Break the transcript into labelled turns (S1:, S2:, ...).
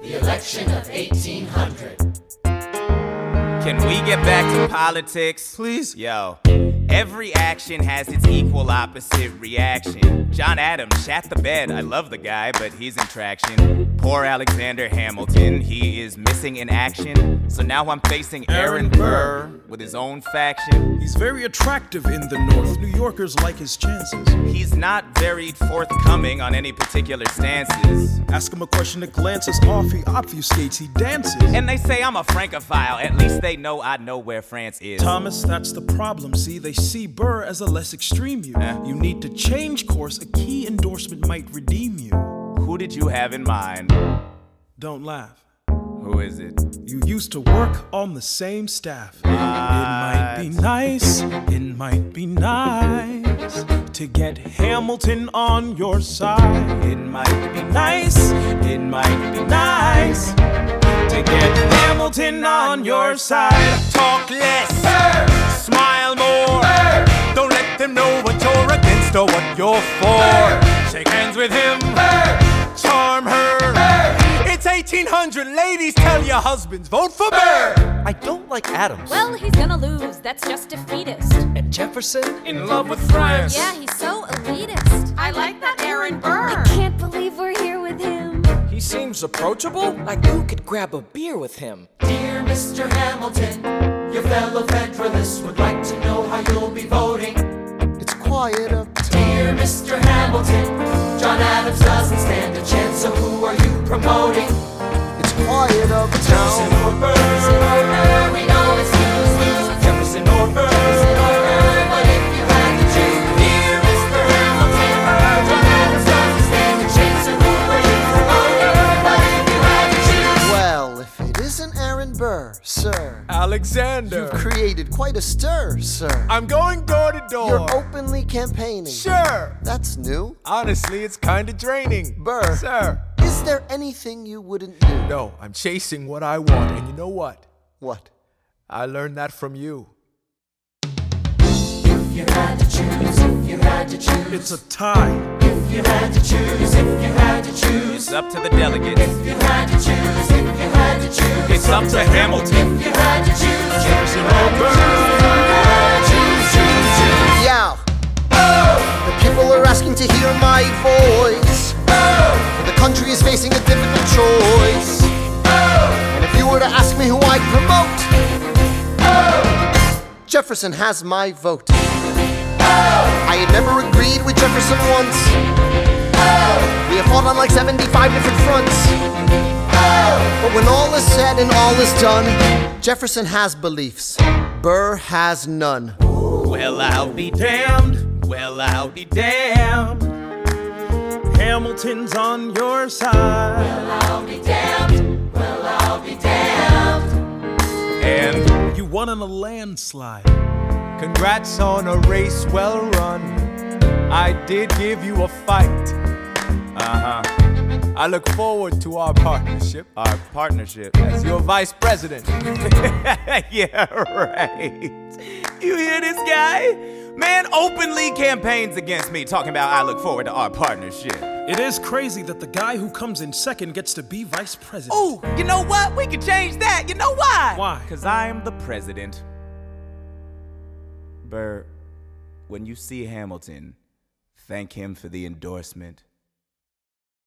S1: the election of 1800.
S2: Can we get back to politics?
S3: Please?
S2: Yo, every action has its equal opposite reaction. John Adams shat the bed. I love the guy, but he's in traction. Poor Alexander Hamilton, he is missing in action. So now I'm facing Aaron Burr with his own faction.
S3: He's very attractive in the North. New Yorkers like his chances.
S2: He's not very forthcoming on any particular stances.
S3: Ask him a question that glances off, he obfuscates, he dances.
S2: And they say I'm a Francophile, at least they know I know where France is.
S3: Thomas, that's the problem, see? They see Burr as a less extreme you. You need to change course, a key endorsement might redeem you.
S2: Who did you have in mind?
S3: Don't laugh.
S2: Who is it?
S3: You used to work on the same staff. It might be nice, it might be nice to get Hamilton on your side. It might be nice, it might be nice to get Hamilton on your side.
S2: Talk less, smile more. Don't let them know what you're against or what you're for. Shake hands with him, charm her. It's 1800, ladies, tell your husbands, vote for Burr.
S4: I don't like Adams.
S5: Well, he's gonna lose, that's just defeatist.
S4: And Jefferson?
S3: In love with France.
S5: Yeah, he's so elitist.
S6: I like that Aaron Burr.
S5: I can't believe we're here with him.
S4: He seems approachable, like who could grab a beer with him?
S1: Dear Mr. Hamilton, your fellow Federalists would like to know how you'll be voting.
S7: It's quiet up top.
S1: Dear Mr. Hamilton, John Adams doesn't stand a chance, so who are you promoting?
S7: It's quiet up
S1: Jefferson
S7: town.
S1: or Burr, we know it's lose-lose. Jefferson or Burr, but if you had to choose, dear Mr. Hamilton, John Adams doesn't stand a chance, so who are you promoting? But if you had to choose,
S7: Well, if it isn't Aaron Burr, sir,
S4: Alexander.
S7: you've created quite a stir, sir.
S4: I'm going door to door.
S7: You're openly campaigning.
S4: Sure.
S7: That's new.
S4: Honestly, it's kinda draining.
S7: Burr,
S4: Sir.
S7: is there anything you wouldn't do?
S4: No, I'm chasing what I want, and you know what?
S7: What?
S4: I learned that from you.
S1: if you had to choose, if you had to choose,
S3: It's a tie.
S1: if you had to choose, if you had to choose,
S2: It's up to the delegates.
S1: if you had to choose, if you had to choose,
S2: It's up to Hamilton.
S1: if you had to choose, Jefferson or Burr, choose.
S7: Yeah. The people are asking to hear my voice. The country is facing a difficult choice. And if you were to ask me who I'd promote, Jefferson has my vote. I had never agreed with Jefferson once. We have fought on like 75 different fronts. But when all is said and all is done, Jefferson has beliefs. Burr has none.
S2: Well, I'll be damned. Well, I'll be damned.
S3: Hamilton's on your side.
S1: I'll be damned, well I'll be damned.
S2: And
S3: You won in a landslide.
S4: Congrats on a race well run. I did give you a fight. I look forward to our partnership.
S2: our partnership.
S4: As your vice president.
S2: Yeah, right. You hear this guy? Man openly campaigns against me, talking about I look forward to our partnership.
S3: It is crazy that the guy who comes in second gets to be vice president.
S2: Ooh, you know what? We can change that. You know why?
S3: Why?
S2: Because I'm the president. Burr, when you see Hamilton, thank him for the endorsement.